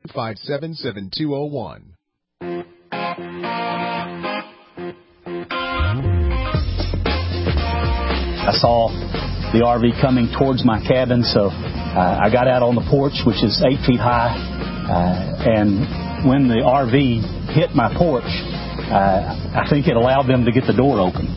857-7201. I saw the RV coming towards my cabin, so I got out on the porch, which is 8 feet high, and when the RV hit my porch, I think it allowed them to get the door open.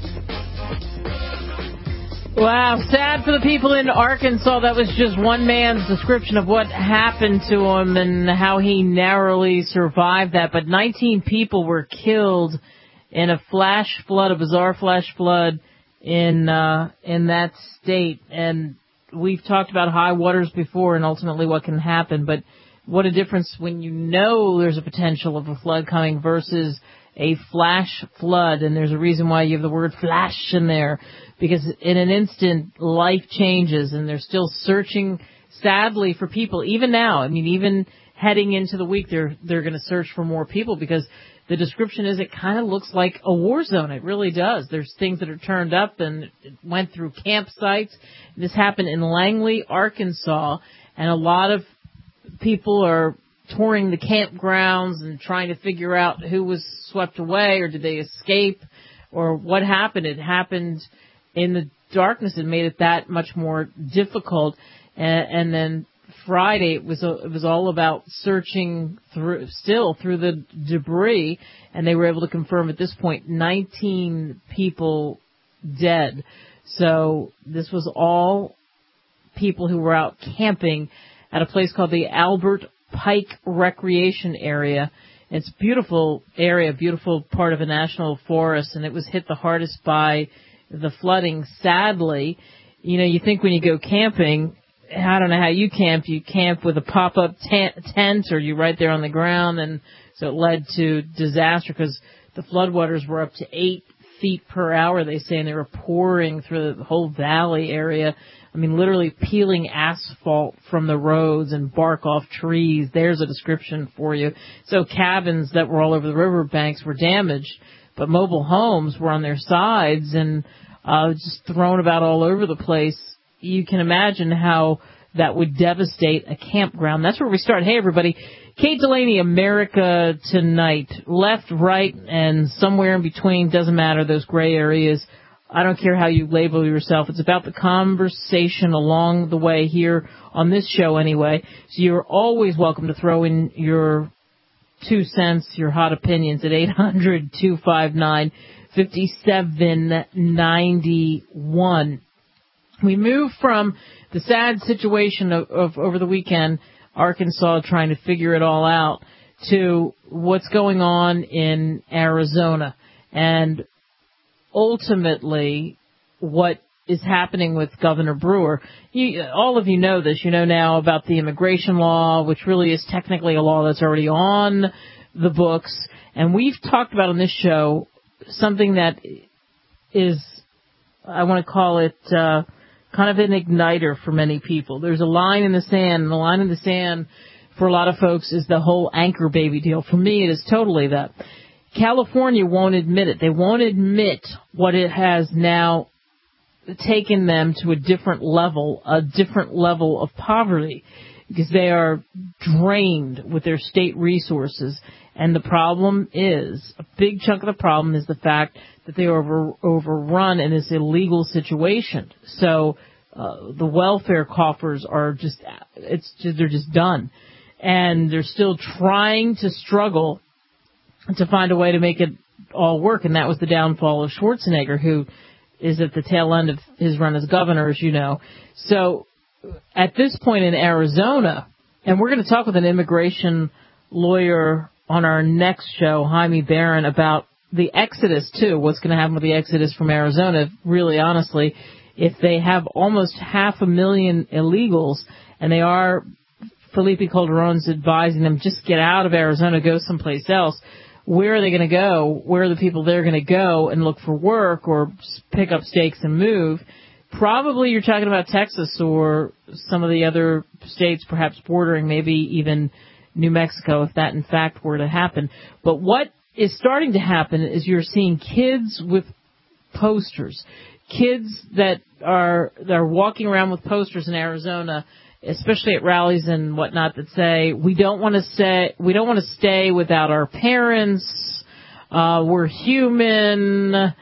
Wow, sad for the people in Arkansas. That was just one man's description of what happened to him and how he narrowly survived that. But 19 people were killed in a flash flood, a bizarre flash flood in that state. And we've talked about high waters before and ultimately what can happen. But what a difference when you know there's a potential of a flood coming versus a flash flood. And there's a reason why you have the word flash in there, because in an instant life changes, and they're still searching sadly for people even now. I mean, even heading into the week, they're going to search for more people, because the description is it kind of looks like a war zone. It really does. There's things that are turned up, and it went through campsites. This happened in Langley, Arkansas, and a lot of people are touring the campgrounds and trying to figure out who was swept away, or did they escape, or what happened. It happened in the darkness. It made it that much more difficult. And then Friday, it was all about searching through the debris, and they were able to confirm at this point 19 people dead. So this was all people who were out camping at a place called the Albert Pike Recreation Area. It's a beautiful area, beautiful part of a national forest, and it was hit the hardest by the flooding. Sadly, you know, you think when you go camping, I don't know how you camp with a pop-up tent, or you right there on the ground, and so it led to disaster because the floodwaters were up to 8 feet per hour, they say, and they were pouring through the whole valley area. I mean, literally peeling asphalt from the roads and bark off trees. There's a description for you. So cabins that were all over the riverbanks were damaged, but mobile homes were on their sides and just thrown about all over the place. You can imagine how that would devastate a campground. That's where we start. Hey, everybody. Kate Delaney, America Tonight. Left, right, and somewhere in between. Doesn't matter, those gray areas. I don't care how you label yourself. It's about the conversation along the way here on this show anyway. So you're always welcome to throw in your 2 cents, your hot opinions at 800-259-5791. We move from the sad situation of over the weekend, Arkansas trying to figure it all out, to what's going on in Arizona. And ultimately, what is happening with Governor Brewer. All of you know this. You know now about the immigration law, which really is technically a law that's already on the books. And we've talked about on this show something that is, I want to call it, kind of an igniter for many people. There's a line in the sand, and the line in the sand for a lot of folks is the whole anchor baby deal. For me, it is totally that. California won't admit it. They won't admit what it has now taken them to a different level of poverty, because they are drained with their state resources. And the problem is, a big chunk of the problem is the fact that they are overrun in this illegal situation. So the welfare coffers are they're just done. And they're still trying to struggle to find a way to make it all work. And that was the downfall of Schwarzenegger, who is at the tail end of his run as governor, as you know. So at this point in Arizona, and we're going to talk with an immigration lawyer on our next show, Jaime Barron, about the exodus, too, what's going to happen with the exodus from Arizona, really, honestly, if they have almost 500,000 illegals, and they are, Felipe Calderon's advising them, just get out of Arizona, go someplace else. Where are they going to go? Where are the people there going to go and look for work or pick up stakes and move? Probably you're talking about Texas or some of the other states, perhaps bordering, maybe even New Mexico, if that in fact were to happen. But what is starting to happen is you're seeing kids with posters, kids that are walking around with posters in Arizona, especially at rallies and whatnot, that say we don't want to stay without our parents. We're human.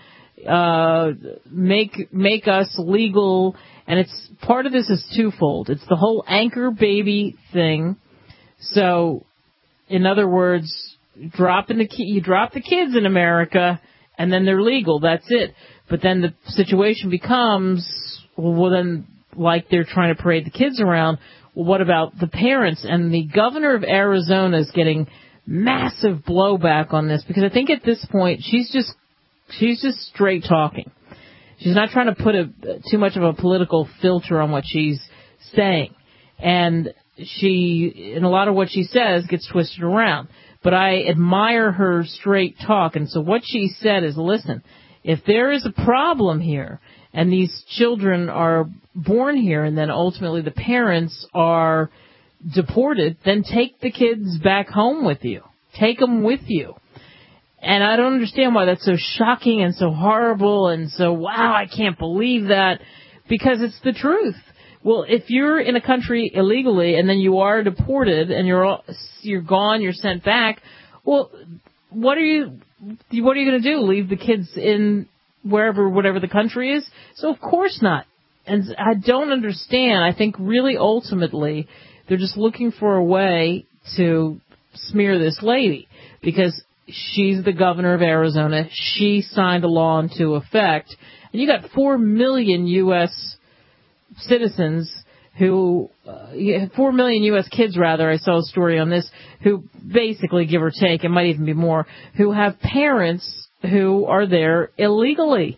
Make us legal. And it's part of this is twofold. It's the whole anchor baby thing. So, in other words, you drop the kids in America, and then they're legal. That's it. But then the situation becomes, well, then, like they're trying to parade the kids around. Well, what about the parents? And the governor of Arizona is getting massive blowback on this, because I think at this point she's just straight talking. She's not trying to put too much of a political filter on what she's saying. And in a lot of what she says gets twisted around. But I admire her straight talk. And so what she said is, listen, if there is a problem here and these children are born here and then ultimately the parents are deported, then take the kids back home with you. Take them with you. And I don't understand why that's so shocking and so horrible and so, wow, I can't believe that, because it's the truth. Well, if you're in a country illegally and then you are deported and you're gone, you're sent back, well, what are you going to do? Leave the kids in whatever the country is? So of course not. And I don't understand. I think really ultimately they're just looking for a way to smear this lady, because she's the governor of Arizona. She signed a law into effect. And you got 4 million U.S. citizens who, 4 million U.S. kids, rather, I saw a story on this, who basically, give or take, it might even be more, who have parents who are there illegally.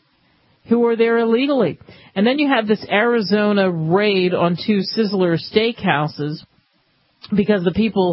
And then you have this Arizona raid on 2 Sizzler steakhouses, because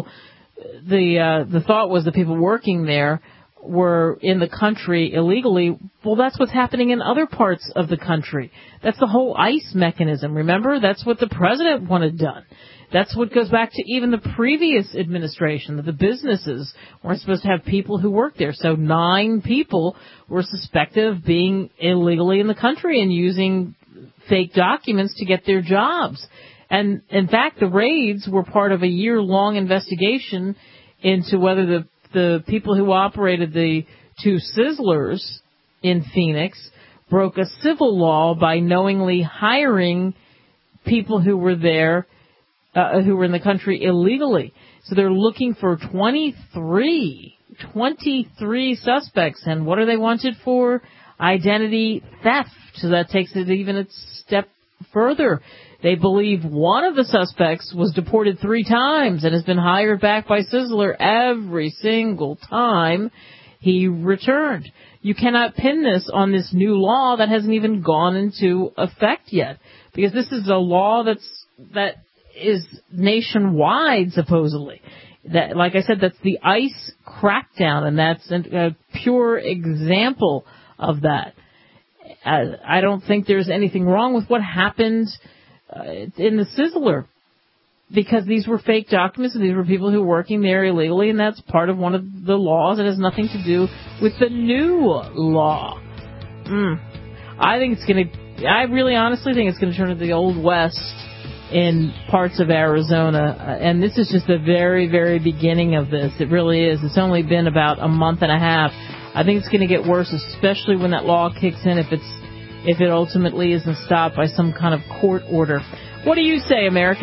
the thought was the people working there were in the country illegally. Well, that's what's happening in other parts of the country. That's the whole ICE mechanism. Remember? That's what the president wanted done. That's what goes back to even the previous administration, that the businesses weren't supposed to have people who worked there. So 9 people were suspected of being illegally in the country and using fake documents to get their jobs. And, in fact, the raids were part of a year-long investigation into whether the people who operated the 2 Sizzlers in Phoenix broke a civil law by knowingly hiring people who were there, who were in the country illegally. So they're looking for 23 suspects. And what are they wanted for? Identity theft. So that takes it even a step further. They believe one of the suspects was deported 3 times and has been hired back by Sizzler every single time he returned. You cannot pin this on this new law that hasn't even gone into effect yet, because this is a law that is nationwide, supposedly. That, like I said, that's the ICE crackdown, and that's a pure example of that. I don't think there's anything wrong with what happened in the Sizzler, because these were fake documents and these were people who were working there illegally, and that's part of one of the laws. It has nothing to do with the new law. I really honestly think it's going to turn into the Old West in parts of Arizona, and this is just the very, very beginning of this. It really is. It's only been about a month and a half. I think it's going to get worse, especially when that law kicks in, if it ultimately isn't stopped by some kind of court order. What do you say, America?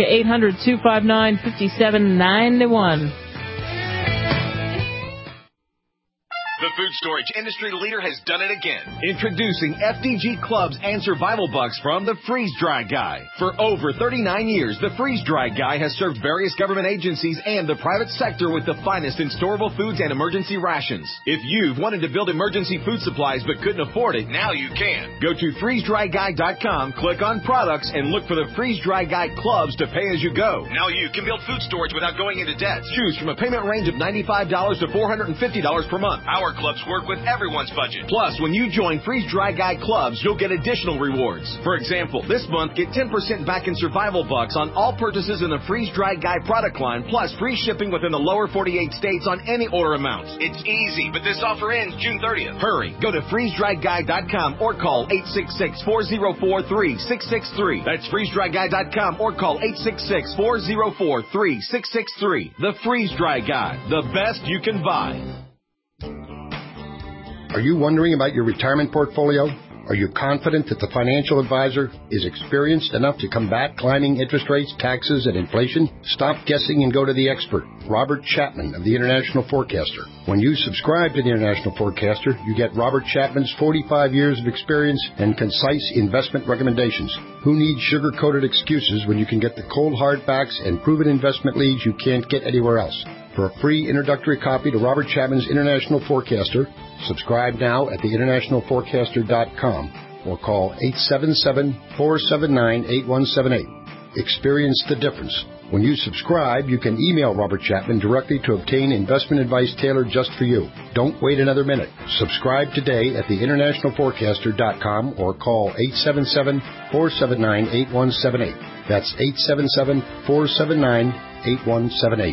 800-259-5791. The food storage industry leader has done it again. Introducing FDG Clubs and Survival Bucks from the Freeze Dry Guy. For over 39 years, the Freeze Dry Guy has served various government agencies and the private sector with the finest in storable foods and emergency rations. If you've wanted to build emergency food supplies but couldn't afford it, now you can. Go to freezedryguy.com, click on products, and look for the Freeze Dry Guy Clubs to pay as you go. Now you can build food storage without going into debt. Choose from a payment range of $95 to $450 per month. Our Our clubs work with everyone's budget. Plus, when you join Freeze Dry Guy clubs, you'll get additional rewards. For example, this month, get 10% back in survival bucks on all purchases in the Freeze Dry Guy product line, plus free shipping within the lower 48 states on any order amount. It's easy, but this offer ends June 30th. Hurry. Go to freezedryguy.com or call 866-404-3663. That's freezedryguy.com or call 866-404-3663. The Freeze Dry Guy, the best you can buy. Are you wondering about your retirement portfolio? Are you confident that the financial advisor is experienced enough to combat climbing interest rates, taxes, and inflation? Stop guessing and go to the expert, Robert Chapman of the International Forecaster. When you subscribe to the International Forecaster, you get Robert Chapman's 45 years of experience and concise investment recommendations. Who needs sugar-coated excuses when you can get the cold hard facts and proven investment leads you can't get anywhere else? For a free introductory copy to Robert Chapman's International Forecaster, subscribe now at theinternationalforecaster.com or call 877-479-8178. Experience the difference. When you subscribe, you can email Robert Chapman directly to obtain investment advice tailored just for you. Don't wait another minute. Subscribe today at theinternationalforecaster.com or call 877-479-8178. That's 877-479-8178.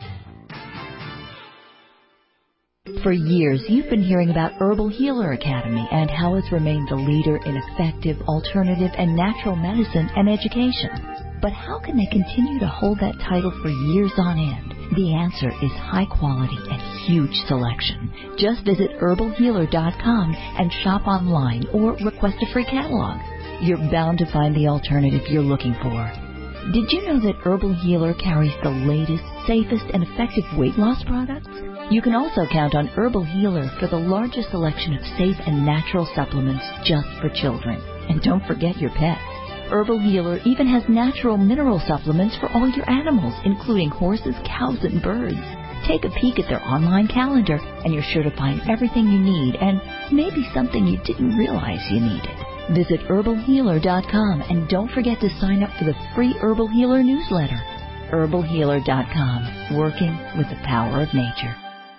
For years, you've been hearing about Herbal Healer Academy and how it's remained the leader in effective, alternative, and natural medicine and education. But how can they continue to hold that title for years on end? The answer is high quality and huge selection. Just visit herbalhealer.com and shop online or request a free catalog. You're bound to find the alternative you're looking for. Did you know that Herbal Healer carries the latest, safest, and effective weight loss products? You can also count on Herbal Healer for the largest selection of safe and natural supplements just for children. And don't forget your pets. Herbal Healer even has natural mineral supplements for all your animals, including horses, cows, and birds. Take a peek at their online calendar, and you're sure to find everything you need and maybe something you didn't realize you needed. Visit herbalhealer.com and don't forget to sign up for the free Herbal Healer newsletter. herbalhealer.com, working with the power of nature.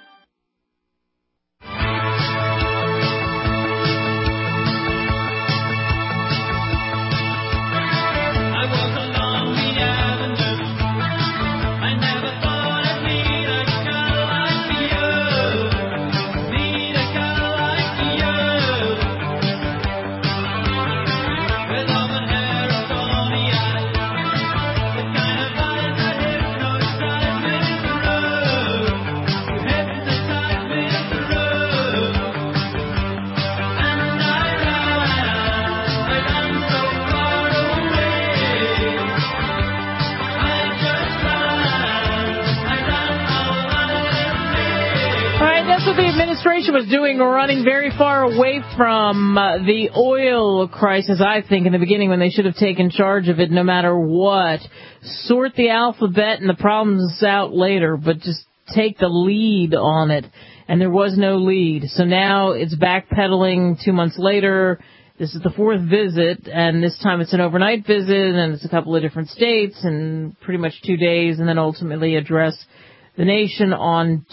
Was doing running very far away from the oil crisis, I think, in the beginning when they should have taken charge of it no matter what. Sort the alphabet and the problems out later, but just take the lead on it. And there was no lead. So now it's backpedaling 2 months later. This is the fourth visit, and this time it's an overnight visit, and it's a couple of different states, and pretty much 2 days, and then ultimately address the nation on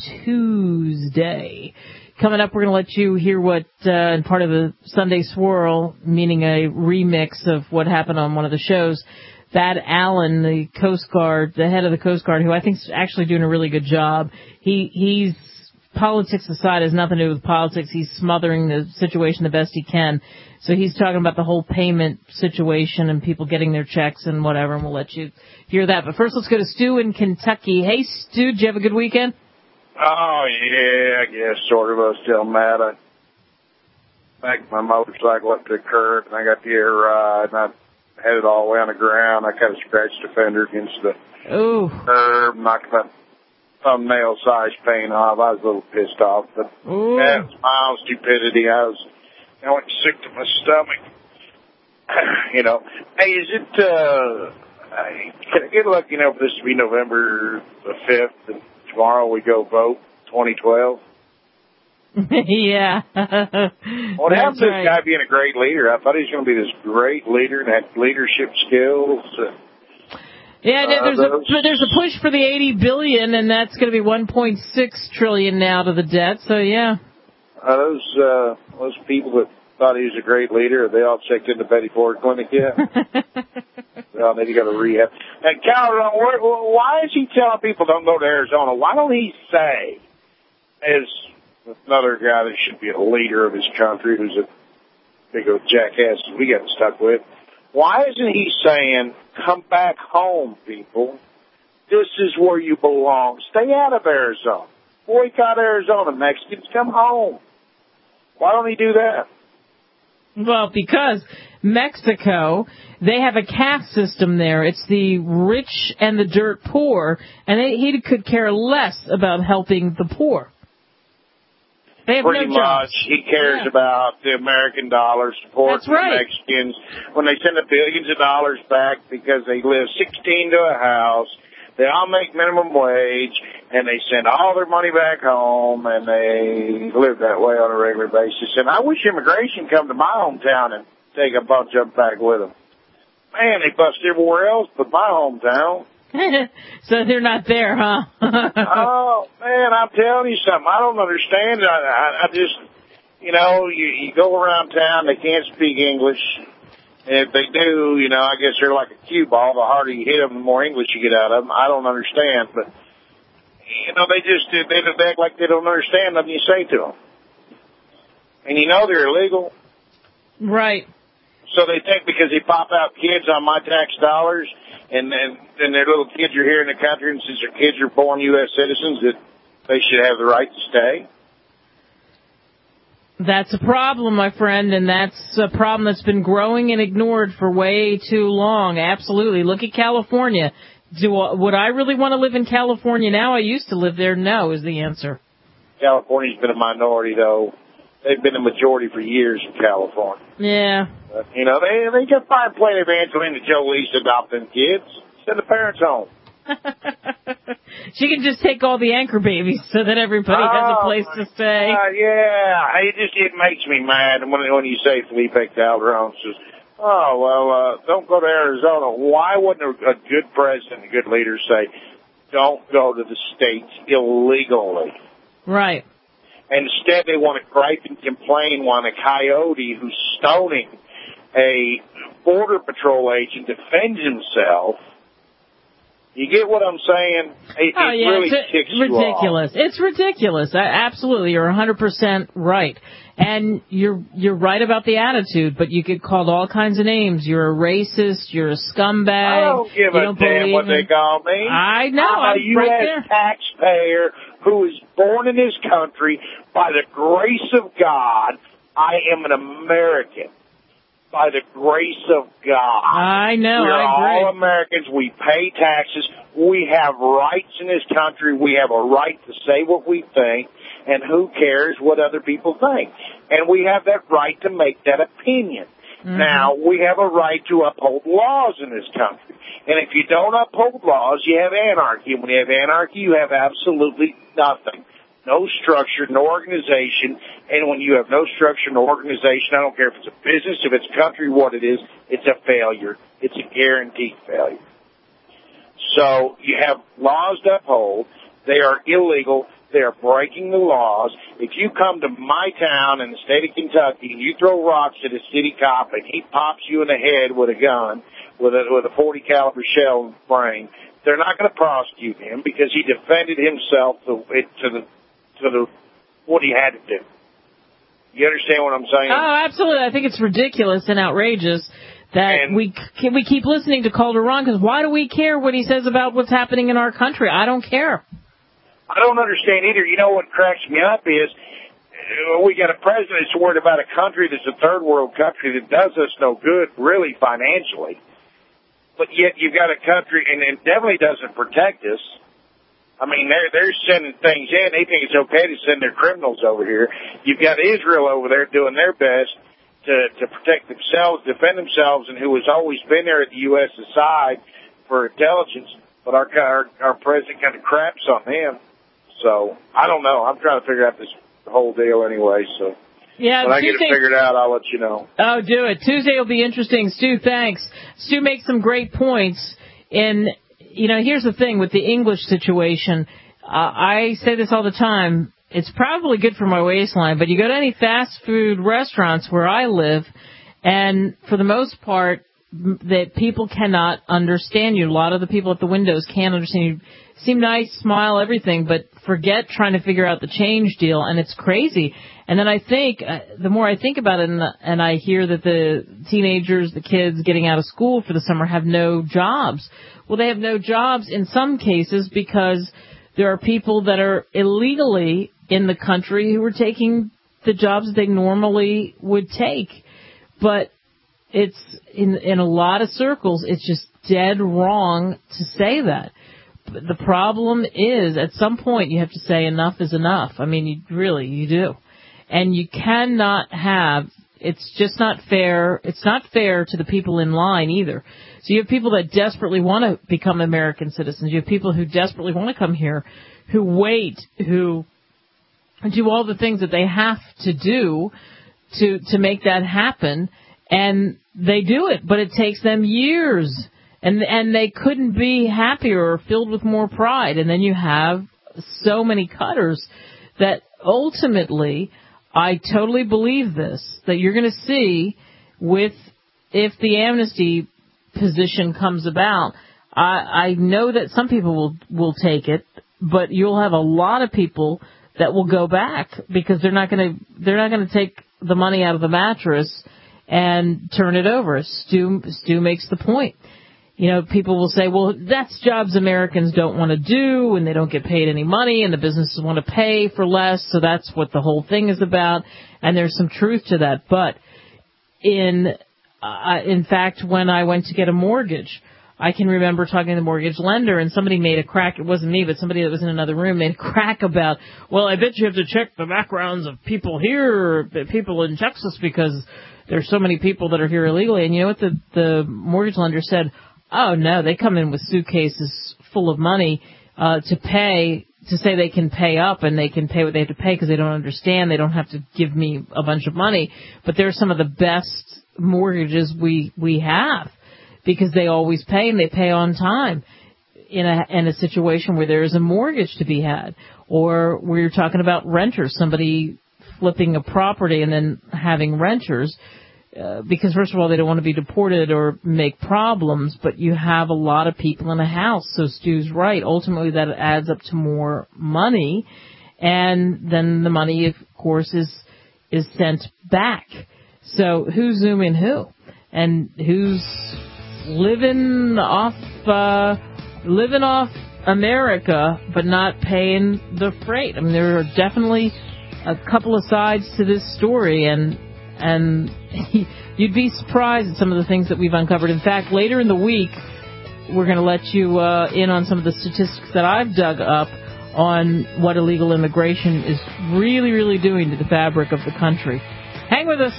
Tuesday. Coming up, we're going to let you hear what, in part of the Sunday Swirl, meaning a remix of what happened on one of the shows, Thad Allen, the Coast Guard, the head of the Coast Guard, who I think is actually doing a really good job. He's politics aside, has nothing to do with politics. He's smothering the situation the best he can. So he's talking about the whole payment situation and people getting their checks and whatever, and we'll let you hear that. But first, let's go to Stu in Kentucky. Hey, Stu, did you have a good weekend? Oh, yeah, I guess sort of. I was still mad. I backed my motorcycle up to the curb, and I got the air ride, and I had it all the way on the ground. I kind of scratched the fender against the curb, knocked my thumbnail-sized paint off. I was a little pissed off, but that was my own stupidity. I went sick to my stomach. You know, hey, is it, can I get lucky enough for this to be November the 5th, and tomorrow we go vote 2012? Yeah. What happened to this guy being a great leader? I thought he was going to be this great leader and had leadership skills. Yeah, there's a push for the $80 billion, and that's going to be $1.6 trillion now to the debt. So yeah. Those people that thought he was a great leader, are they all checked into Betty Ford Clinic yet? Well, maybe go to rehab. And Calderon, why is he telling people don't go to Arizona? Why don't he say, as another guy that should be a leader of his country, who's a big old jackass we got stuck with, why isn't he saying, come back home, people? This is where you belong. Stay out of Arizona. Boycott Arizona. Mexicans, come home. Why don't he do that? Well, because Mexico, they have a caste system there. It's the rich and the dirt poor, and he could care less about helping the poor. They have Pretty no much. jobs. He cares about the American dollar, supporting the Mexicans. When they send the billions of dollars back because they live 16 to a house, they all make minimum wage, and they send all their money back home, and they live that way on a regular basis. And I wish immigration come to my hometown and take a bunch of them back with them. Man, they bust everywhere else but my hometown. So they're not there, huh? Oh, man, I'm telling you something. I don't understand. I just, you go around town, they can't speak English. If they do, I guess they're like a cue ball. The harder you hit them, the more English you get out of them. I don't understand, but, they act like they don't understand nothing you say to them. And they're illegal. Right. So they think because they pop out kids on my tax dollars and their little kids are here in the country, and since their kids are born U.S. citizens, that they should have the right to stay. That's a problem, my friend, and that's a problem that's been growing and ignored for way too long. Absolutely. Look at California. Would I really want to live in California now? I used to live there. No, is the answer. California's been a minority, though. They've been a majority for years in California. Yeah. But, they can find plenty of Angelina Jolie's adopting kids. Send the parents home. She can just take all the anchor babies so that everybody has a place to stay. Yeah, it makes me mad when you say Felipe Calderon says, don't go to Arizona. Why wouldn't a good president, a good leader say, don't go to the states illegally? Right. And instead they want to gripe and complain when a coyote who's stoning a Border Patrol agent defends himself. You get what I'm saying? It really ticks you off. Ridiculous. It's ridiculous. Absolutely. You're 100% right. And you're right about the attitude, but you get called all kinds of names. You're a racist. You're a scumbag. I don't give a damn what they call me. I know. I'm a U.S. taxpayer who is born in this country by the grace of God. I am an American. By the grace of God. I know, We're I agree. all Americans. We pay taxes. We have rights in this country. We have a right to say what we think, and who cares what other people think. And we have that right to make that opinion. Mm-hmm. Now, we have a right to uphold laws in this country. And if you don't uphold laws, you have anarchy. And when you have anarchy, you have absolutely nothing. No structure, no organization, and when you have no structure, no organization, I don't care if it's a business, if it's a country, what it is, it's a failure. It's a guaranteed failure. So you have laws to uphold. They are illegal. They are breaking the laws. If you come to my town in the state of Kentucky and you throw rocks at a city cop and he pops you in the head with a gun, with a .40 caliber shell in the brain, they're not going to prosecute him because he defended himself to what he had to do. You understand what I'm saying? Oh, absolutely. I think it's ridiculous and outrageous that we keep listening to Calderon, because why do we care what he says about what's happening in our country? I don't care. I don't understand either. You know what cracks me up is we got a president that's worried about a country that's a third world country that does us no good, really, financially. But yet you've got a country, and it definitely doesn't protect us. I mean, they're sending things in. They think it's okay to send their criminals over here. You've got Israel over there doing their best to protect themselves, defend themselves, and who has always been there at the U.S. side for intelligence. But our president kind of craps on them. So, I don't know. I'm trying to figure out this whole deal anyway, so. Yeah, when I get it figured out, I'll let you know. Oh, do it. Tuesday will be interesting. Stu, thanks. Stu makes some great points. Here's the thing with the English situation. I say this all the time. it's probably good for my waistline, but you go to any fast food restaurants where I live, and for the most part, that people cannot understand you. A lot of the people at the windows can't understand you. Seem nice, smile, everything, but forget trying to figure out the change deal, and it's crazy. And then I think, the more I think about it, and I hear that the teenagers, the kids getting out of school for the summer have no jobs. Well, they have no jobs in some cases because there are people that are illegally in the country who are taking the jobs that they normally would take. But it's, in a lot of circles, it's just dead wrong to say that. But the problem is, at some point, you have to say enough is enough. I mean, you do. And you cannot have, it's just not fair. It's not fair to the people in line either. So you have people that desperately want to become American citizens. You have people who desperately want to come here, who wait, who do all the things that they have to do to make that happen. And they do it, but it takes them years. And they couldn't be happier or filled with more pride. And then you have so many cutters that ultimately, I totally believe this, that you're going to see if the amnesty position comes about, I know that some people will take it, but you'll have a lot of people that will go back because they're not going to take the money out of the mattress and turn it over. Stu makes the point. You know, people will say, well, that's jobs Americans don't want to do, and they don't get paid any money, and the businesses want to pay for less, so that's what the whole thing is about, and there's some truth to that. But in fact, when I went to get a mortgage, I can remember talking to the mortgage lender, and somebody made a crack. It wasn't me, but somebody that was in another room made a crack about, well, I bet you have to check the backgrounds of people here, or people in Texas, because there's so many people that are here illegally. And you know what the mortgage lender said? Oh, no, they come in with suitcases full of money to say they can pay up, and they can pay what they have to pay because they don't understand. They don't have to give me a bunch of money. But they're some of the best mortgages we have because they always pay, and they pay on time in a situation where there is a mortgage to be had. Or we're talking about renters, somebody flipping a property and then having renters. Because, first of all, they don't want to be deported or make problems, but you have a lot of people in a house. So Stu's right. Ultimately, that adds up to more money, and then the money, of course, is sent back. So who's zooming who? And who's living off America, but not paying the freight? I mean, there are definitely a couple of sides to this story, and you'd be surprised at some of the things that we've uncovered. In fact, later in the week, we're going to let you in on some of the statistics that I've dug up on what illegal immigration is really, really doing to the fabric of the country. Hang with us.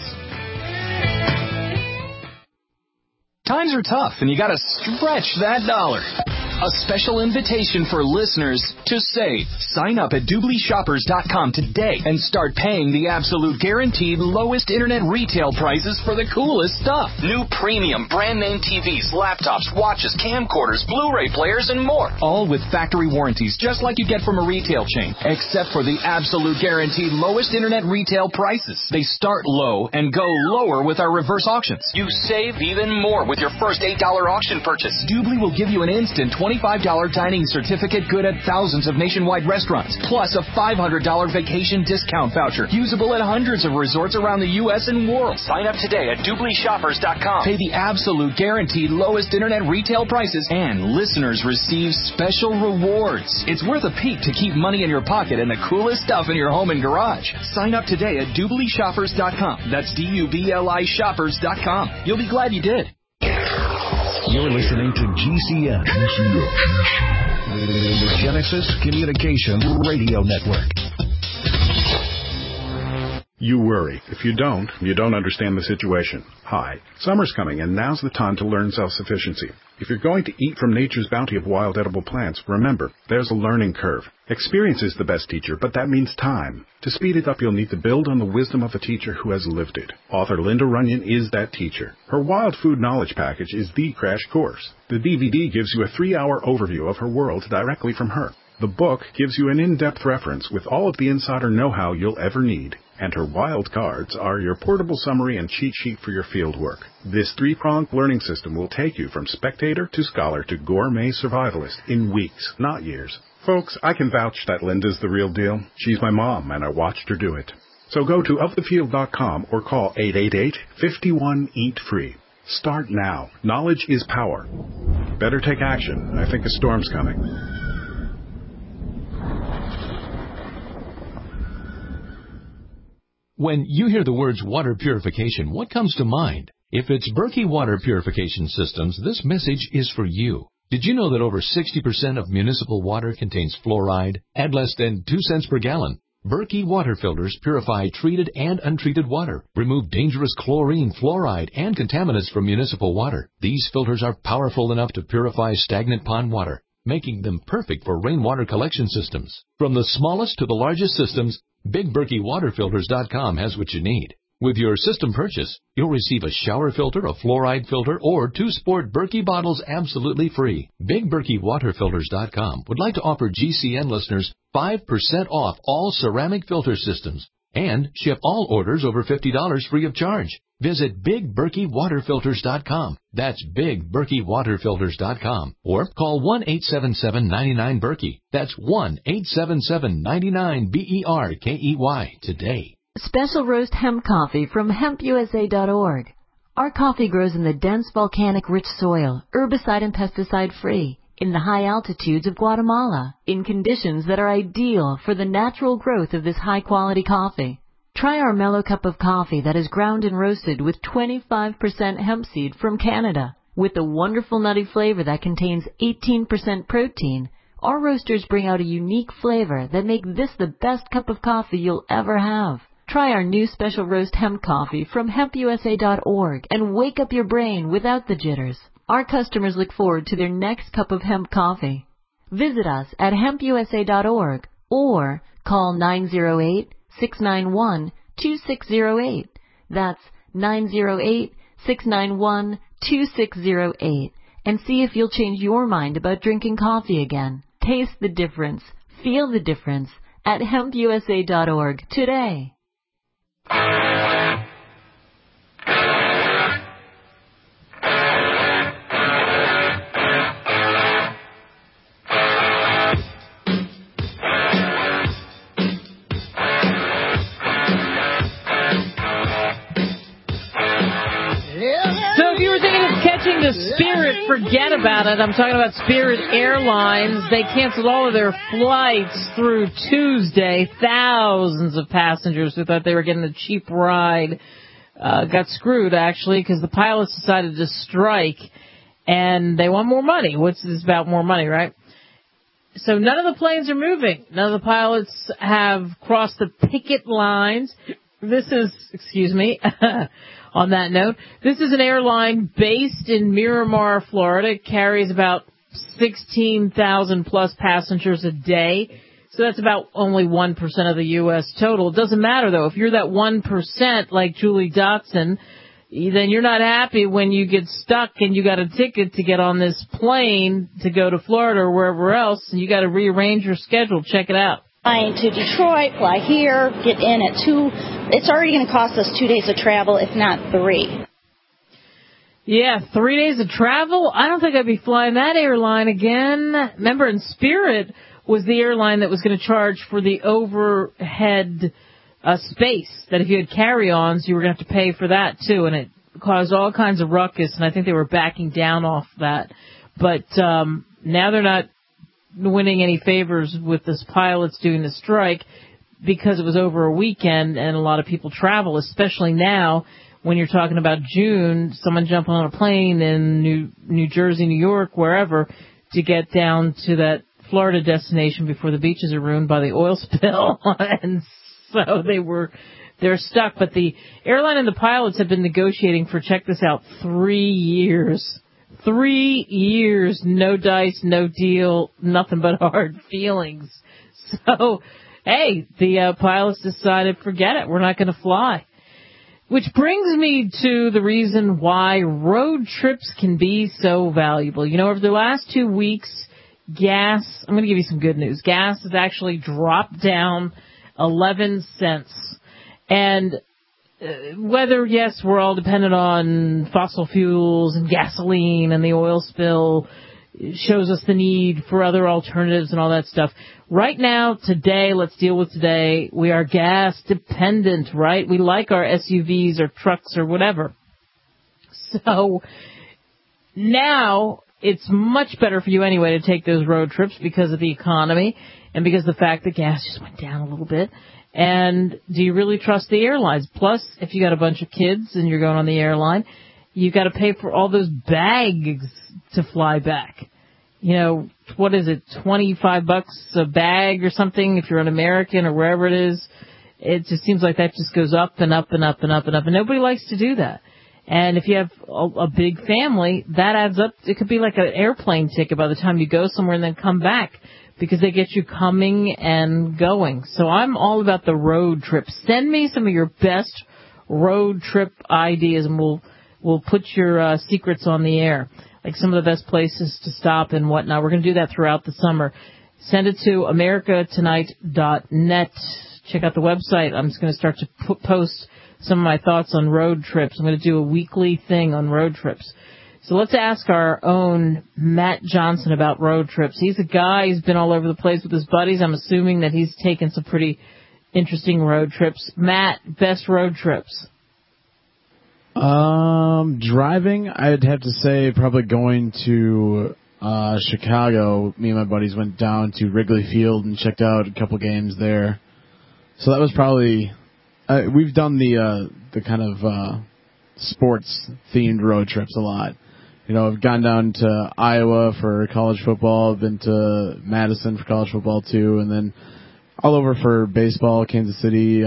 Times are tough, and you got to stretch that dollar. A special invitation for listeners to save. Sign up at DoubleShoppers.com today and start paying the absolute guaranteed lowest internet retail prices for the coolest stuff. New premium brand name TVs, laptops, watches, camcorders, Blu-ray players, and more. All with factory warranties, just like you get from a retail chain, except for the absolute guaranteed lowest internet retail prices. They start low and go lower with our reverse auctions. You save even more with your first $8 auction purchase. Doobly will give you an instant $25 dining certificate good at thousands of nationwide restaurants, plus a $500 vacation discount voucher, usable at hundreds of resorts around the U.S. and world. Sign up today at DoubleShoppers.com. Pay the absolute guaranteed lowest internet retail prices, and listeners receive special rewards. It's worth a peek to keep money in your pocket and the coolest stuff in your home and garage. Sign up today at DoubleShoppers.com. That's DUBLI Shoppers.com. You'll be glad you did. You're listening to GCN, the Genesis Communications Radio Network. You worry. If you don't understand the situation. Hi, summer's coming, and now's the time to learn self-sufficiency. If you're going to eat from nature's bounty of wild edible plants, remember, there's a learning curve. Experience is the best teacher, but that means time. To speed it up, you'll need to build on the wisdom of a teacher who has lived it. Author Linda Runyon is that teacher. Her Wild Food Knowledge Package is the crash course. The DVD gives you a 3-hour overview of her world directly from her. The book gives you an in-depth reference with all of the insider know-how you'll ever need. And her wild cards are your portable summary and cheat sheet for your field work. This 3-pronged learning system will take you from spectator to scholar to gourmet survivalist in weeks, not years. Folks, I can vouch that Linda's the real deal. She's my mom, and I watched her do it. So go to ofthefield.com or call 888-51-EAT-FREE. Start now. Knowledge is power. Better take action. I think a storm's coming. When you hear the words water purification, what comes to mind? If it's Berkey Water Purification Systems, this message is for you. Did you know that over 60% of municipal water contains fluoride at less than 2 cents per gallon? Berkey water filters purify treated and untreated water, remove dangerous chlorine, fluoride, and contaminants from municipal water. These filters are powerful enough to purify stagnant pond water, making them perfect for rainwater collection systems. From the smallest to the largest systems, BigBerkeyWaterFilters.com has what you need. With your system purchase, you'll receive a shower filter, a fluoride filter, or 2 sport Berkey bottles absolutely free. BigBerkeyWaterFilters.com would like to offer GCN listeners 5% off all ceramic filter systems and ship all orders over $50 free of charge. Visit BigBerkeyWaterFilters.com. That's BigBerkeyWaterFilters.com. Or call 1-877-99-BERKEY. That's 1-877-99-BERKEY today. Special roast hemp coffee from hempusa.org. Our coffee grows in the dense volcanic rich soil, herbicide and pesticide free, in the high altitudes of Guatemala, in conditions that are ideal for the natural growth of this high quality coffee. Try our mellow cup of coffee that is ground and roasted with 25% hemp seed from Canada. With a wonderful nutty flavor that contains 18% protein, our roasters bring out a unique flavor that make this the best cup of coffee you'll ever have. Try our new special roast hemp coffee from hempusa.org and wake up your brain without the jitters. Our customers look forward to their next cup of hemp coffee. Visit us at hempusa.org or call 908-691-2608. That's 908-691-2608. And see if you'll change your mind about drinking coffee again. Taste the difference. Feel the difference at hempusa.org today. The Spirit, forget about it. I'm talking about Spirit Airlines. They canceled all of their flights through Tuesday. Thousands of passengers who thought they were getting a cheap ride got screwed, actually, because the pilots decided to strike, and they want more money. What's this about more money, right? So none of the planes are moving. None of the pilots have crossed the picket lines. This is, on that note, this is an airline based in Miramar, Florida. It carries about 16,000 plus passengers a day. So that's about only 1% of the U.S. total. It doesn't matter, though. If you're that 1% like Julie Dotson, then you're not happy when you get stuck and you got a ticket to get on this plane to go to Florida or wherever else, and you got to rearrange your schedule. Check it out. Flying to Detroit, fly here, get in at 2. It's already going to cost us 2 days of travel, if not 3. Yeah, 3 days of travel? I don't think I'd be flying that airline again. Remember, and Spirit was the airline that was going to charge for the overhead space, that if you had carry-ons, you were going to have to pay for that, too, and it caused all kinds of ruckus, and I think they were backing down off that. But now they're not winning any favors with this pilots doing the strike because it was over a weekend and a lot of people travel, especially now when you're talking about June, someone jumping on a plane in New Jersey, New York, wherever, to get down to that Florida destination before the beaches are ruined by the oil spill. And so they're stuck. But the airline and the pilots have been negotiating for, check this out, 3 years. 3 years, no dice, no deal, nothing but hard feelings. So, hey, the pilots decided, forget it, we're not going to fly. Which brings me to the reason why road trips can be so valuable. You know, over the last 2 weeks, gas, I'm going to give you some good news. Gas has actually dropped down 11 cents. And whether, yes, we're all dependent on fossil fuels and gasoline and the oil spill shows us the need for other alternatives and all that stuff. Right now, today, let's deal with today, we are gas dependent, right? We like our SUVs or trucks or whatever. So now it's much better for you anyway to take those road trips because of the economy and because of the fact that gas just went down a little bit. And do you really trust the airlines? Plus, if you got a bunch of kids and you're going on the airline, you got to pay for all those bags to fly back. You know, what is it, $25 a bag or something if you're an American or wherever it is? It just seems like that just goes up and up and up and up and up, and nobody likes to do that. And if you have a big family, that adds up. It could be like an airplane ticket by the time you go somewhere and then come back because they get you coming and going. So I'm all about the road trip. Send me some of your best road trip ideas, and we'll put your secrets on the air, like some of the best places to stop and whatnot. We're going to do that throughout the summer. Send it to americatonight.net. Check out the website. I'm just going to start to post some of my thoughts on road trips. I'm going to do a weekly thing on road trips. So let's ask our own Matt Johnson about road trips. He's a guy who's been all over the place with his buddies. I'm assuming that he's taken some pretty interesting road trips. Matt, best road trips? Driving, I'd have to say probably going to Chicago. Me and my buddies went down to Wrigley Field and checked out a couple games there. So that was probably... we've done the kind of sports-themed road trips a lot. You know, I've gone down to Iowa for college football. I've been to Madison for college football, too. And then all over for baseball, Kansas City,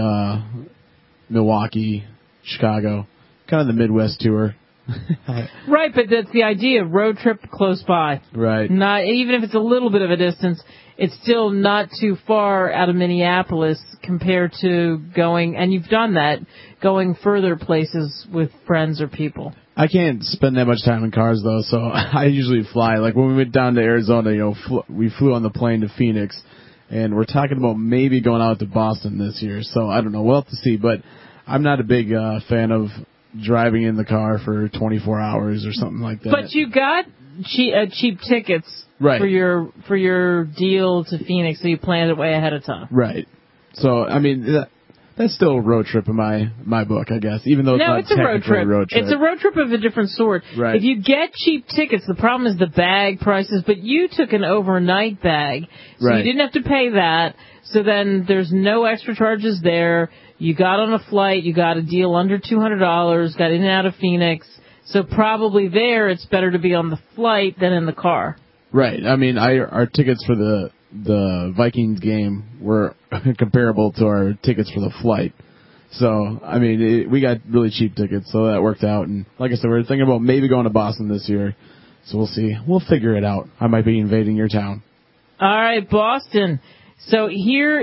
Milwaukee, Chicago. Kind of the Midwest tour. Right, but that's the idea. Road trip close by. Right. Not even if it's a little bit of a distance, it's still not too far out of Minneapolis compared to going, and you've done that, going further places with friends or people. I can't spend that much time in cars, though, so I usually fly. Like when we went down to Arizona, you know, we flew on the plane to Phoenix, and we're talking about maybe going out to Boston this year. So I don't know. We'll have to see, but I'm not a big fan of driving in the car for 24 hours or something like that. But you got cheap tickets right. for your deal to Phoenix, so you planned it way ahead of time. Right. So, I mean, that's still a road trip in my book, I guess, even though it's not technically a road trip. It's a road trip of a different sort. Right. If you get cheap tickets, the problem is the bag prices, but you took an overnight bag, so right. you didn't have to pay that, so then there's no extra charges there. You got on a flight, you got a deal under $200, got in and out of Phoenix, so probably there it's better to be on the flight than in the car. Right. I mean, our tickets for the Vikings game were comparable to our tickets for the flight. So, I mean, we got really cheap tickets, so that worked out. And like I said, we're thinking about maybe going to Boston this year. So we'll see. We'll figure it out. I might be invading your town. All right, Boston. So here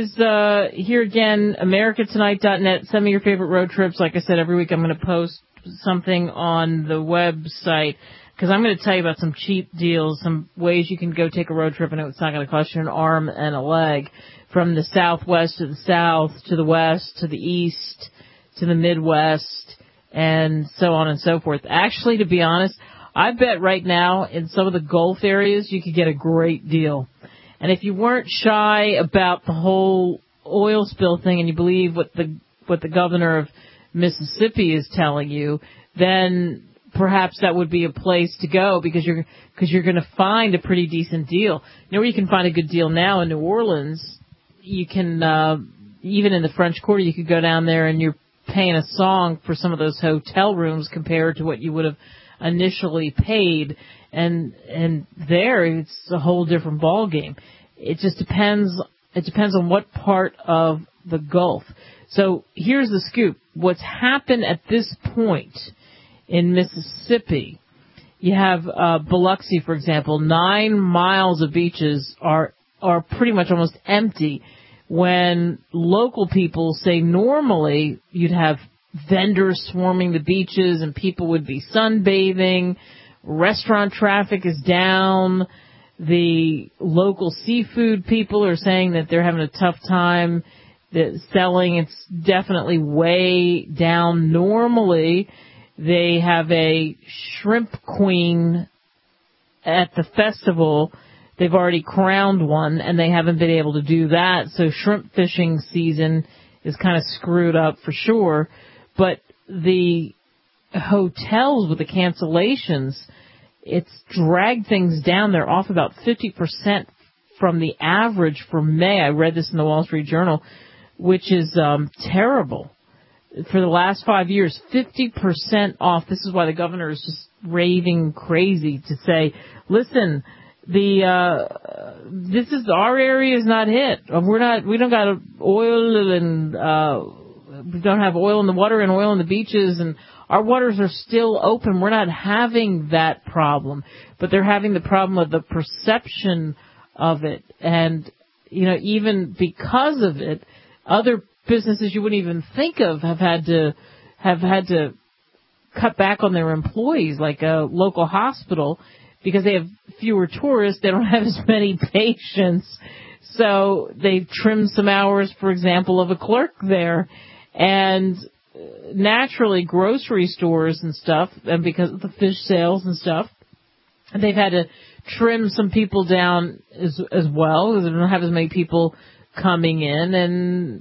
again, americatonight.net. Send me your favorite road trips. Like I said, every week I'm going to post something on the website because I'm going to tell you about some cheap deals, some ways you can go take a road trip and it's not going to cost you an arm and a leg, from the Southwest to the South, to the West, to the East, to the Midwest, and so on and so forth. Actually, to be honest, I bet right now in some of the Gulf areas you could get a great deal. And if you weren't shy about the whole oil spill thing and you believe what the governor of Mississippi is telling you, then perhaps that would be a place to go because you're going to find a pretty decent deal. You know where you can find a good deal now in New Orleans? You can even in the French Quarter, you could go down there and you're paying a song for some of those hotel rooms compared to what you would have initially paid, and there it's a whole different ball game. It just depends. It depends on what part of the Gulf. So here's the scoop. What's happened at this point in Mississippi, you have Biloxi, for example. 9 miles of beaches are pretty much almost empty, when local people say normally you'd have vendors swarming the beaches and people would be sunbathing. Restaurant traffic is down. The local seafood people are saying that they're having a tough time selling. It's definitely way down. Normally, they have a shrimp queen at the festival. They've already crowned one, and they haven't been able to do that. So shrimp fishing season is kind of screwed up for sure. But the hotels with the cancellations, it's dragged things down. They're off about 50% from the average for May. I read this in the Wall Street Journal, which is terrible. For the last 5 years, 50% off. This is why the governor is just raving crazy to say, listen, this is our area is not hit. We don't got oil and we don't have oil in the water and oil in the beaches, and our waters are still open. We're not having that problem, but they're having the problem of the perception of it. And, even because of it, other businesses you wouldn't even think of have had to cut back on their employees, like a local hospital, because they have fewer tourists. They don't have as many patients. So they've trimmed some hours, for example, of a clerk there. And naturally, grocery stores and stuff, and because of the fish sales and stuff, they've had to trim some people down as well, because they don't have as many people coming in, and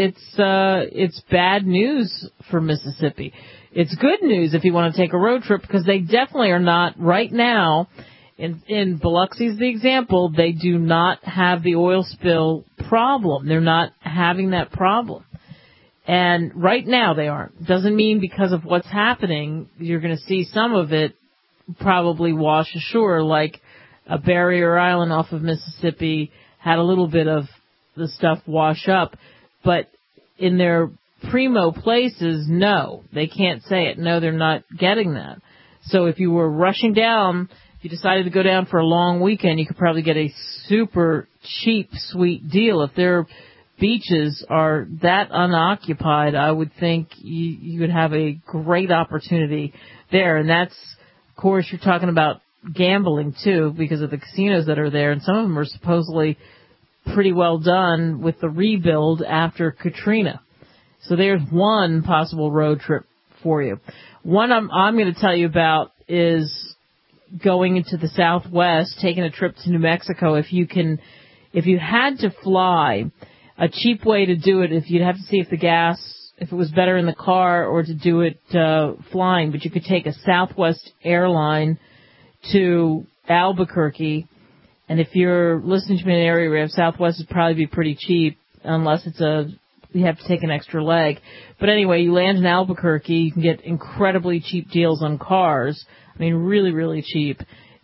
it's bad news for Mississippi. It's good news if you want to take a road trip, because they definitely are not right now. In Biloxi's the example, they do not have the oil spill problem. They're not having that problem. And right now they aren't. Doesn't mean because of what's happening, you're going to see some of it probably wash ashore, like a barrier island off of Mississippi had a little bit of the stuff wash up. But in their primo places, no, they can't say it. No, they're not getting that. So if you were rushing down, if you decided to go down for a long weekend, you could probably get a super cheap, sweet deal. If their beaches are that unoccupied, I would think you would have a great opportunity there. And that's, of course, you're talking about gambling too, because of the casinos that are there, and some of them are supposedly pretty well done with the rebuild after Katrina. So there's one possible road trip for you. One I'm going to tell you about is going into the Southwest, taking a trip to New Mexico. If you had to fly, a cheap way to do it, if you'd have to see if it was better in the car or to do it flying, but you could take a Southwest airline to Albuquerque. And if you're listening to me in an area where you have Southwest, it'd probably be pretty cheap, unless you have to take an extra leg. But anyway, you land in Albuquerque, you can get incredibly cheap deals on cars. I mean, really, really cheap.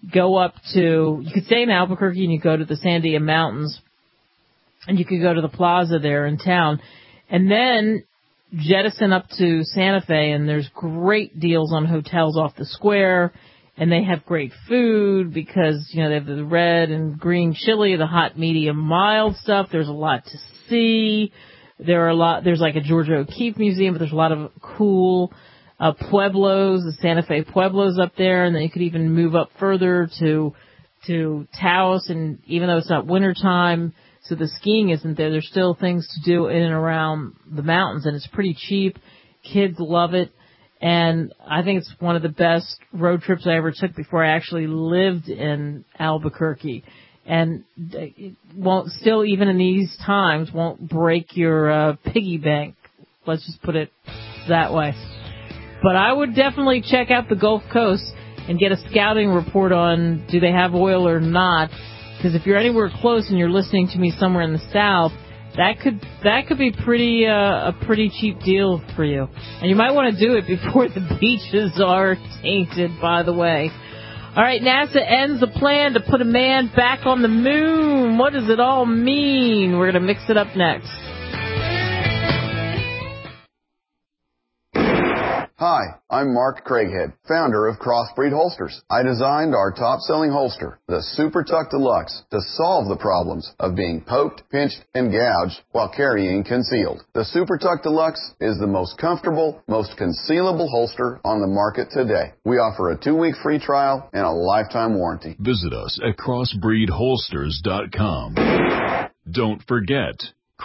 You could stay in Albuquerque and you go to the Sandia Mountains, and you could go to the plaza there in town, and then jettison up to Santa Fe, and there's great deals on hotels off the square. And they have great food because, they have the red and green chili, the hot, medium, mild stuff. There's a lot to see. There's like a Georgia O'Keeffe museum, but there's a lot of cool pueblos, the Santa Fe Pueblos up there. And then you could even move up further to Taos. And even though it's not wintertime, so the skiing isn't there, there's still things to do in and around the mountains. And it's pretty cheap. Kids love it. And I think it's one of the best road trips I ever took before I actually lived in Albuquerque. And it won't, still even in these times, won't break your piggy bank. Let's just put it that way. But I would definitely check out the Gulf Coast and get a scouting report on do they have oil or not. Because if you're anywhere close and you're listening to me somewhere in the South, that could be a pretty cheap deal for you. And you might want to do it before the beaches are tainted, by the way. All right, NASA ends the plan to put a man back on the moon. What does it all mean? We're going to mix it up next. Hi, I'm Mark Craighead, founder of Crossbreed Holsters. I designed our top-selling holster, the Super Tuck Deluxe, to solve the problems of being poked, pinched, and gouged while carrying concealed. The Super Tuck Deluxe is the most comfortable, most concealable holster on the market today. We offer a 2-week free trial and a lifetime warranty. Visit us at crossbreedholsters.com. Don't forget,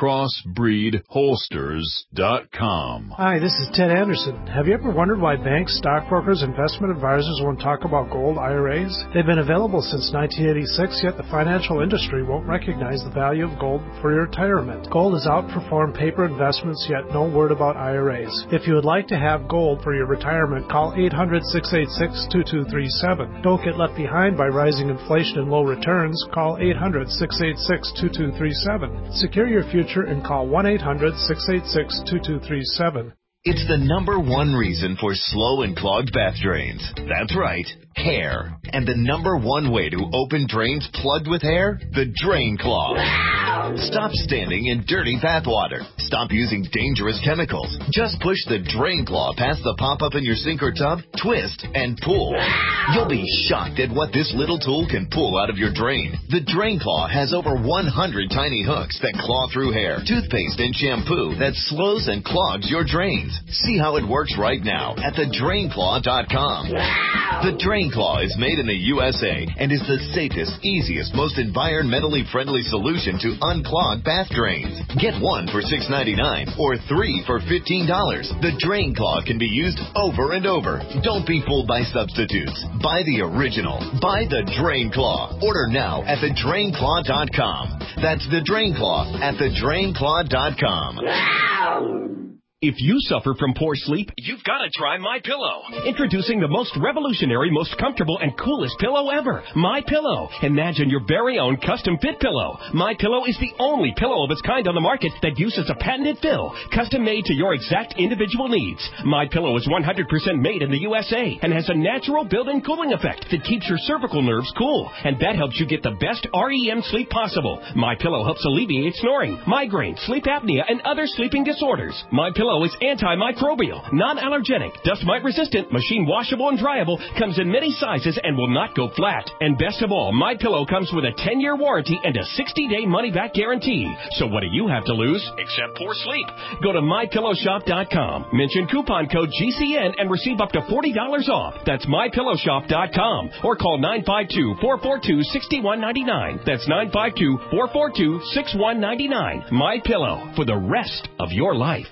crossbreedholsters.com. Hi, this is Ted Anderson. Have you ever wondered why banks, stockbrokers, investment advisors won't talk about gold IRAs? They've been available since 1986, yet the financial industry won't recognize the value of gold for your retirement. Gold has outperformed paper investments, yet no word about IRAs. If you would like to have gold for your retirement, call 800-686-2237. Don't get left behind by rising inflation and low returns. Call 800-686-2237. Secure your future and call 1-800-686-2237. It's the #1 reason for slow and clogged bath drains. That's right, hair. And the #1 way to open drains plugged with hair? The Drain Claw. Stop standing in dirty bath water. Stop using dangerous chemicals. Just push the Drain Claw past the pop-up in your sink or tub, twist, and pull. You'll be shocked at what this little tool can pull out of your drain. The Drain Claw has over 100 tiny hooks that claw through hair, toothpaste, and shampoo that slows and clogs your drains. See how it works right now at thedrainclaw.com. The Drain Claw is made in the USA and is the safest, easiest, most environmentally friendly solution to unclog bath drains. Get 1 for $6.99 or 3 for $15. The Drain Claw can be used over and over. Don't be fooled by substitutes. Buy the original. Buy the Drain Claw. Order now at thedrainclaw.com. That's the Drain Claw at thedrainclaw.com. If you suffer from poor sleep, you've got to try MyPillow. Introducing the most revolutionary, most comfortable, and coolest pillow ever, MyPillow. Imagine your very own custom-fit pillow. MyPillow is the only pillow of its kind on the market that uses a patented fill, custom-made to your exact individual needs. MyPillow is 100% made in the USA and has a natural built-in cooling effect that keeps your cervical nerves cool, and that helps you get the best REM sleep possible. MyPillow helps alleviate snoring, migraine, sleep apnea, and other sleeping disorders. MyPillow is antimicrobial, non-allergenic, dust mite resistant, machine washable and dryable, comes in many sizes and will not go flat. And best of all, MyPillow comes with a 10-year warranty and a 60-day money-back guarantee. So what do you have to lose except poor sleep? Go to MyPillowShop.com, mention coupon code GCN and receive up to $40 off. That's MyPillowShop.com or call 952-442-6199. That's 952-442-6199. MyPillow, for the rest of your life.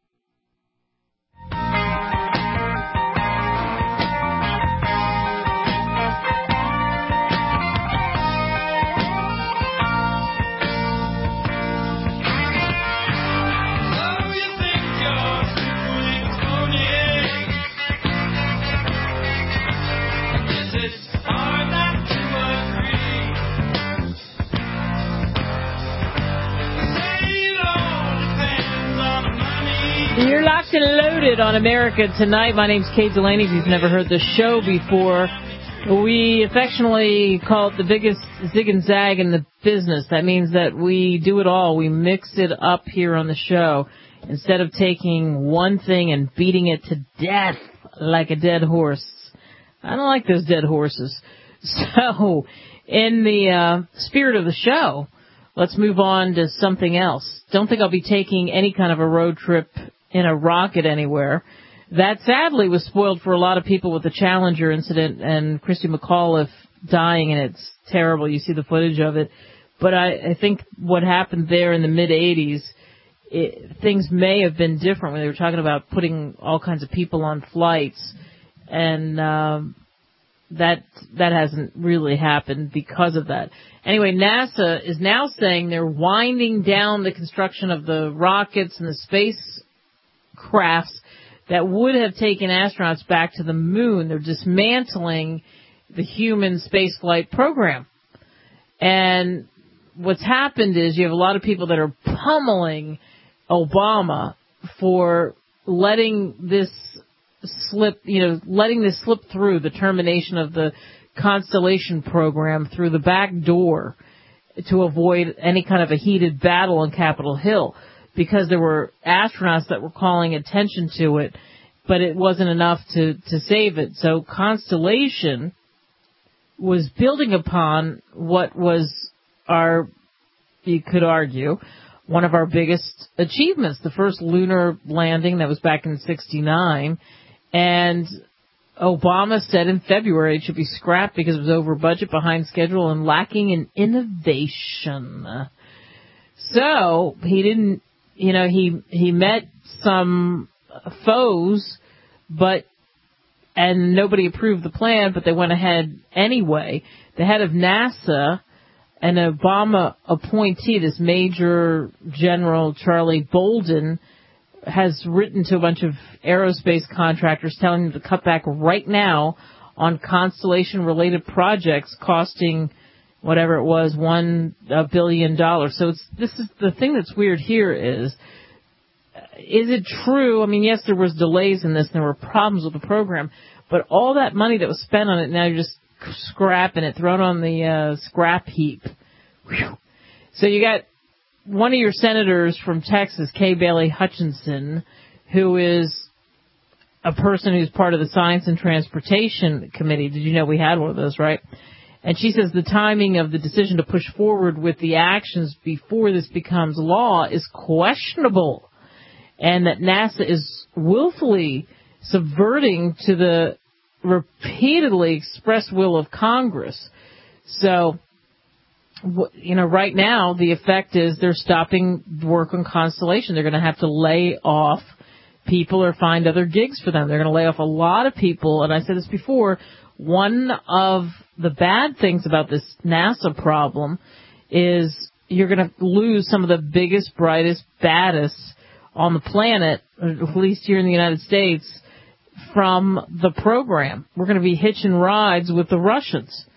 You're locked and loaded on America Tonight. My name's Kate Delaney. If you've never heard the show before, we affectionately call it the biggest zig and zag in the business. That means that we do it all. We mix it up here on the show. Instead of taking one thing and beating it to death like a dead horse. I don't like those dead horses. So, in the spirit of the show, let's move on to something else. Don't think I'll be taking any kind of a road trip in a rocket anywhere. That sadly was spoiled for a lot of people with the Challenger incident and Christy McAuliffe dying, and it's terrible. You see the footage of it. But I think what happened there in the mid-'80s, things may have been different when they were talking about putting all kinds of people on flights, and that hasn't really happened because of that. Anyway, NASA is now saying they're winding down the construction of the rockets and the spacecrafts that would have taken astronauts back to the moon. They're dismantling the human spaceflight program. And what's happened is you have a lot of people that are pummeling Obama for letting this slip through, the termination of the Constellation program through the back door to avoid any kind of a heated battle on Capitol Hill, because there were astronauts that were calling attention to it. but it wasn't enough to save it. So Constellation was building upon what was you could argue, one of our biggest achievements, the first lunar landing that was back in '69. And Obama said in February it should be scrapped because it was over budget, behind schedule, and lacking in innovation. So he didn't, he met some foes, and nobody approved the plan, but they went ahead anyway. The head of NASA, an Obama appointee, this Major General Charlie Bolden, has written to a bunch of aerospace contractors telling them to cut back right now on Constellation-related projects costing whatever it was, $1 billion. So this is the thing that's weird here is it true? I mean, yes, there was delays in this and there were problems with the program, but all that money that was spent on it, now you're just scrapping it, thrown on the scrap heap. Whew. So you got one of your senators from Texas, Kay Bailey Hutchinson, who is a person who's part of the Science and Transportation Committee. Did you know we had one of those, right? And she says the timing of the decision to push forward with the actions before this becomes law is questionable, and that NASA is willfully subverting to the repeatedly expressed will of Congress. So, right now the effect is they're stopping work on Constellation. They're going to have to lay off people or find other gigs for them. They're going to lay off a lot of people. And I said this before, one of the bad things about this NASA problem is you're going to lose some of the biggest, brightest, baddest on the planet, at least here in the United States, from the program. We're going to be hitching rides with the Russians.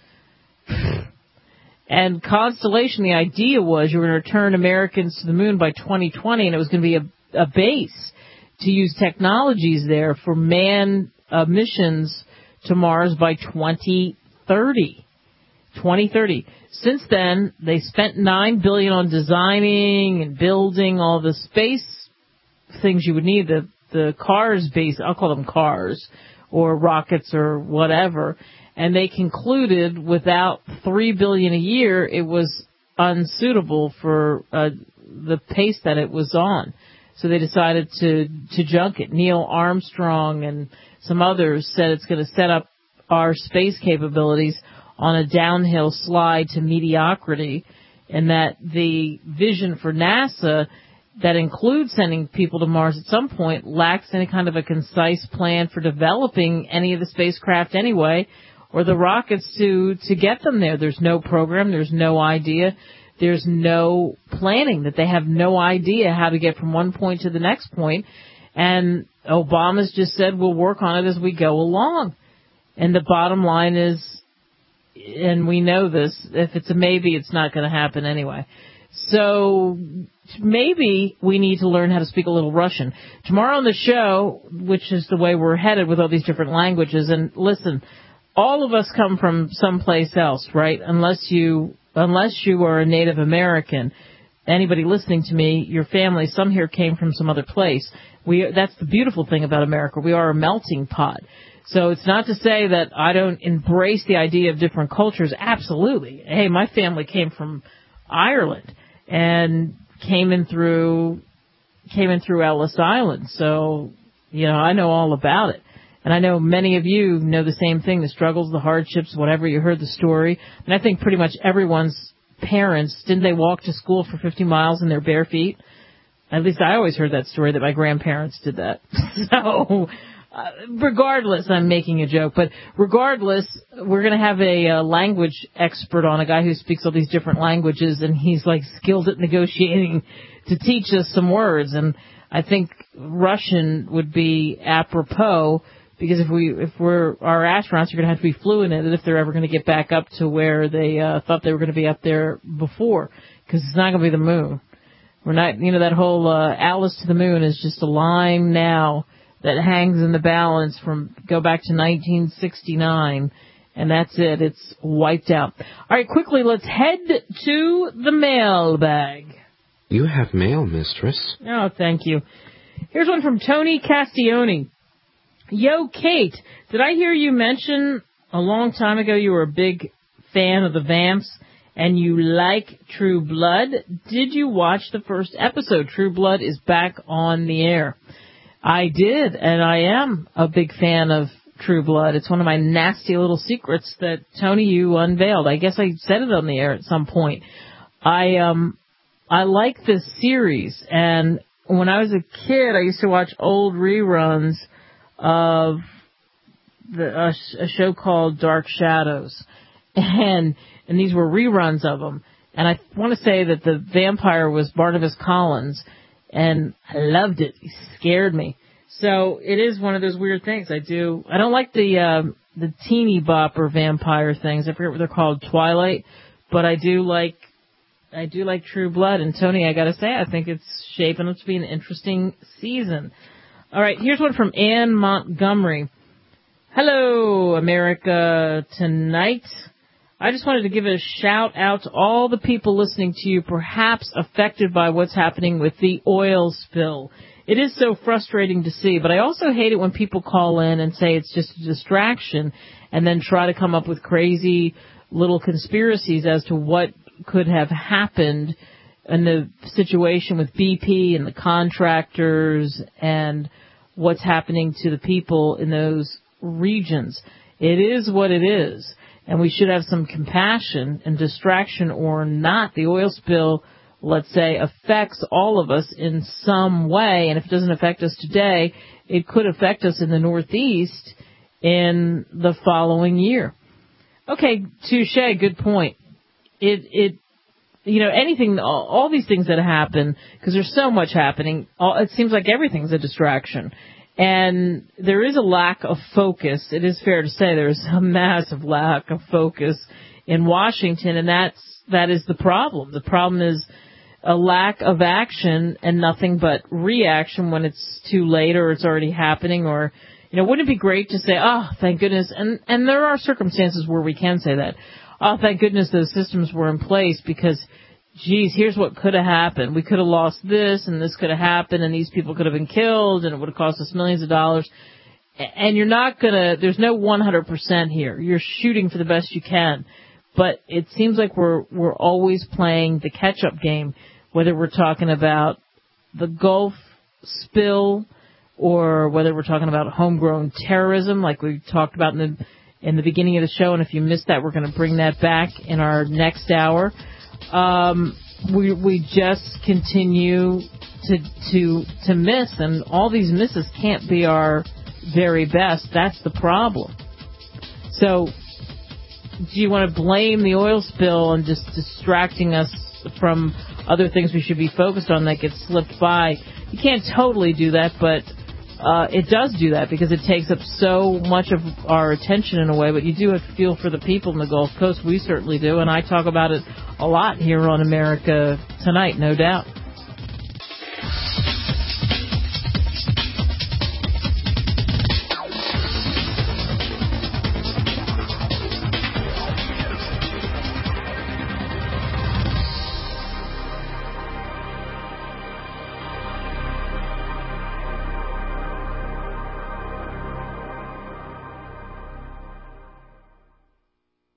And Constellation, the idea was you were going to return Americans to the moon by 2020, and it was going to be a base to use technologies there for manned missions to Mars by 2030. 2030. Since then, they spent $9 billion on designing and building all the space things you would need, the cars base, I'll call them cars, or rockets or whatever. And they concluded without $3 billion a year, it was unsuitable for the pace that it was on. So they decided to junk it. Neil Armstrong and some others said it's going to set up our space capabilities on a downhill slide to mediocrity, and that the vision for NASA that includes sending people to Mars at some point lacks any kind of a concise plan for developing any of the spacecraft anyway, or the rockets to get them there. There's no program. There's no idea. There's no planning, that they have no idea how to get from one point to the next point. And Obama's just said, we'll work on it as we go along. And the bottom line is, and we know this, if it's a maybe, it's not going to happen anyway. So maybe we need to learn how to speak a little Russian. Tomorrow on the show, which is the way we're headed with all these different languages, and listen, all of us come from someplace else, right? Unless you are a Native American. Anybody listening to me, your family, some here came from some other place. That's the beautiful thing about America. We are a melting pot. So it's not to say that I don't embrace the idea of different cultures. Absolutely. Hey, my family came from Ireland and came in through Ellis Island. So, I know all about it. And I know many of you know the same thing, the struggles, the hardships, whatever. You heard the story. And I think pretty much everyone's parents, didn't they walk to school for 50 miles in their bare feet? At least I always heard that story, that my grandparents did that. So, regardless, I'm making a joke, but regardless, we're going to have a language expert on, a guy who speaks all these different languages, and he's like skilled at negotiating to teach us some words. And I think Russian would be apropos, because if our astronauts are going to have to be fluent in it if they're ever going to get back up to where they thought they were going to be up there before, because it's not going to be the moon. We're not, that whole Alice to the moon is just a line now that hangs in the balance go back to 1969, and that's it. It's wiped out. All right, quickly, let's head to the mailbag. You have mail, mistress. Oh, thank you. Here's one from Tony Castione. Yo, Kate, did I hear you mention a long time ago you were a big fan of the Vamps and you like True Blood? Did you watch the first episode? True Blood is back on the air. I did, and I am a big fan of True Blood. It's one of my nasty little secrets that, Tony, you unveiled. I guess I said it on the air at some point. I like this series, and when I was a kid, I used to watch old reruns of a show called Dark Shadows, and these were reruns of them. And I want to say that the vampire was Barnabas Collins, and I loved it. He scared me. So it is one of those weird things. I don't like the teeny bopper vampire things. I forget what they're called, Twilight, but I do like True Blood. And Tony, I got to say, I think it's shaping up to be an interesting season. All right, here's one from Ann Montgomery. Hello, America Tonight. I just wanted to give a shout out to all the people listening to you, perhaps affected by what's happening with the oil spill. It is so frustrating to see, but I also hate it when people call in and say it's just a distraction and then try to come up with crazy little conspiracies as to what could have happened in the situation with BP and the contractors and what's happening to the people in those regions. It is what it is, and we should have some compassion and distraction or not. The oil spill, let's say, affects all of us in some way, and if it doesn't affect us today, it could affect us in the Northeast in the following year. Okay, touche, good point. Anything, all these things that happen, because there's so much happening, it seems like everything's a distraction. And there is a lack of focus. It is fair to say there is a massive lack of focus in Washington, and that is the problem. The problem is a lack of action and nothing but reaction when it's too late or it's already happening, or, wouldn't it be great to say, oh, thank goodness, and there are circumstances where we can say that, oh, thank goodness those systems were in place because, geez, here's what could have happened. We could have lost this, and this could have happened, and these people could have been killed, and it would have cost us millions of dollars. And you're not there's no 100% here. You're shooting for the best you can. But it seems like we're always playing the catch-up game, whether we're talking about the Gulf spill or whether we're talking about homegrown terrorism, like we talked about in the beginning of the show, and if you missed that, we're going to bring that back in our next hour. We just continue to miss, and all these misses can't be our very best. That's the problem. So, do you want to blame the oil spill and just distracting us from other things we should be focused on that get slipped by? You can't totally do that, but it does do that because it takes up so much of our attention in a way. But you do have to feel for the people in the Gulf Coast. We certainly do, and I talk about it a lot here on America Tonight, no doubt.